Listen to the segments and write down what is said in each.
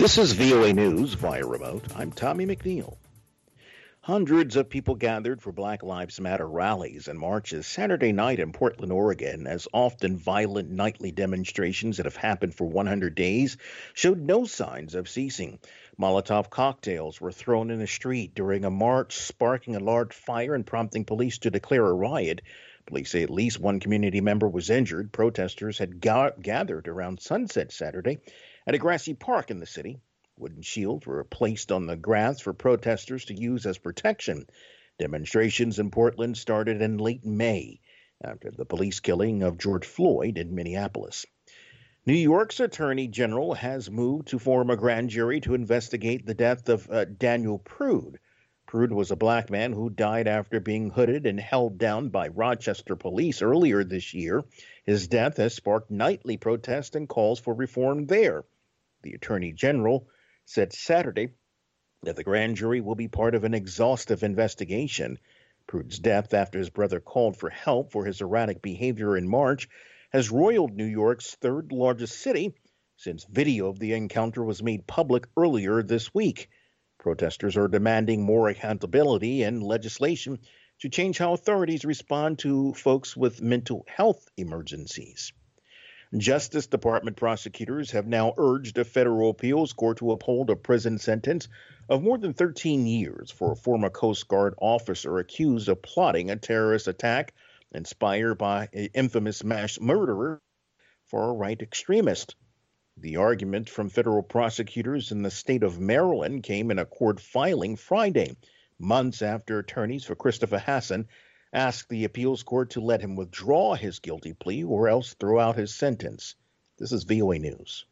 This is VOA News via remote. I'm Tommy McNeil. Hundreds of people gathered for Black Lives Matter rallies and marches Saturday night in Portland, Oregon, as often violent nightly demonstrations that have happened for 100 days showed no signs of ceasing. Molotov cocktails were thrown in the street during a march, sparking a large fire and prompting police to declare a riot. Police say at least one community member was injured. Protesters had gathered around sunset Saturday at a grassy park in the city. Wooden shields were placed on the grass for protesters to use as protection. Demonstrations in Portland started in late May after the police killing of George Floyd in Minneapolis. New York's Attorney General has moved to form a grand jury to investigate the death of Daniel Prude. Prude was a black man who died after being hooded and held down by Rochester police earlier this year. His death has sparked nightly protests and calls for reform there. The Attorney General said Saturday that the grand jury will be part of an exhaustive investigation. Prude's death, after his brother called for help for his erratic behavior in March, has roiled New York's third largest city since video of the encounter was made public earlier this week. Protesters are demanding more accountability and legislation to change how authorities respond to folks with mental health emergencies. Justice Department prosecutors have now urged a federal appeals court to uphold a prison sentence of more than 13 years for a former Coast Guard officer accused of plotting a terrorist attack inspired by an infamous mass murderer, far-right extremist. The argument from federal prosecutors in the state of Maryland came in a court filing Friday, months after attorneys for Christopher Hassan asked the appeals court to let him withdraw his guilty plea or else throw out his sentence. This is VOA News.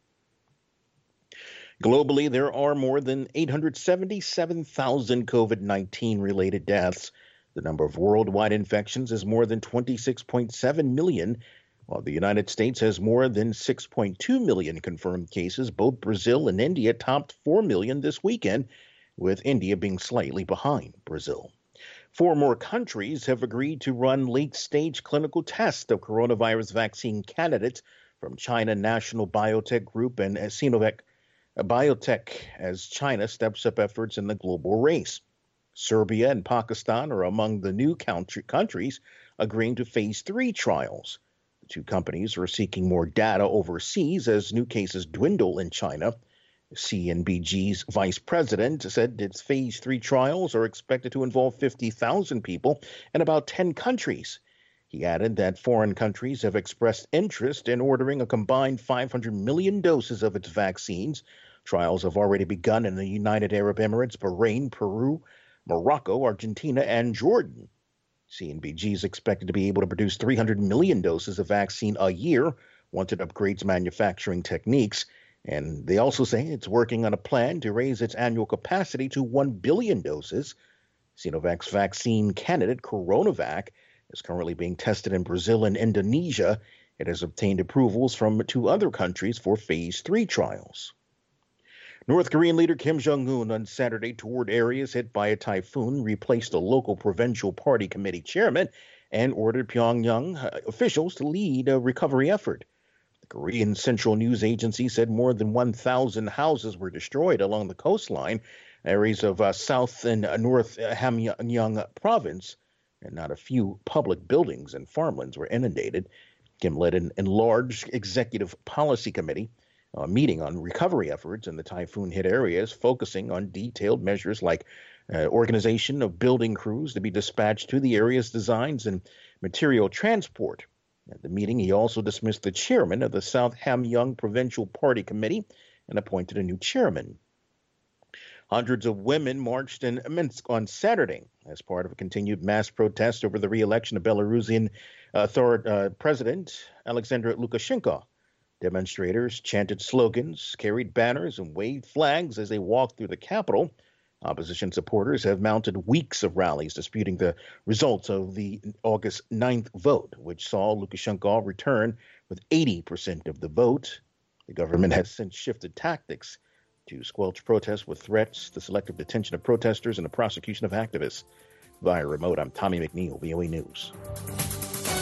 Globally, there are more than 877,000 COVID-19 related deaths. The number of worldwide infections is more than 26.7 million, while the United States has more than 6.2 million confirmed cases. Both Brazil and India topped 4 million this weekend, with India being slightly behind Brazil. 4 more countries have agreed to run late-stage clinical tests of coronavirus vaccine candidates from China National Biotech Group and Sinovac Biotech as China steps up efforts in the global race. Serbia and Pakistan are among the new countries agreeing to phase 3 trials. The two companies are seeking more data overseas as new cases dwindle in China. CNBG's vice president said its phase 3 trials are expected to involve 50,000 people in about 10 countries. He added that foreign countries have expressed interest in ordering a combined 500 million doses of its vaccines. Trials have already begun in the United Arab Emirates, Bahrain, Peru, Morocco, Argentina, and Jordan. CNBG is expected to be able to produce 300 million doses of vaccine a year once it upgrades manufacturing techniques. And they also say it's working on a plan to raise its annual capacity to 1 billion doses. Sinovac's vaccine candidate, CoronaVac, is currently being tested in Brazil and Indonesia. It has obtained approvals from 2 other countries for phase 3 trials. North Korean leader Kim Jong-un on Saturday toured areas hit by a typhoon, replaced a local provincial party committee chairman, and ordered Pyongyang officials to lead a recovery effort. The Korean Central News Agency said more than 1,000 houses were destroyed along the coastline, areas of South and North Hamgyong province, and not a few public buildings and farmlands were inundated. Kim led an enlarged executive policy committee meeting on recovery efforts in the typhoon-hit areas, focusing on detailed measures like organization of building crews to be dispatched to the area's designs and material transport. At the meeting, he also dismissed the chairman of the South Hamgyong Provincial Party Committee and appointed a new chairman. Hundreds of women marched in Minsk on Saturday as part of a continued mass protest over the re-election of Belarusian President Alexander Lukashenko. Demonstrators chanted slogans, carried banners, and waved flags as they walked through the capital. Opposition supporters have mounted weeks of rallies disputing the results of the August 9th vote, which saw Lukashenko return with 80% of the vote. The government has since shifted tactics to squelch protests with threats, the selective detention of protesters, and the prosecution of activists. Via remote, I'm Tommy McNeil, VOA News.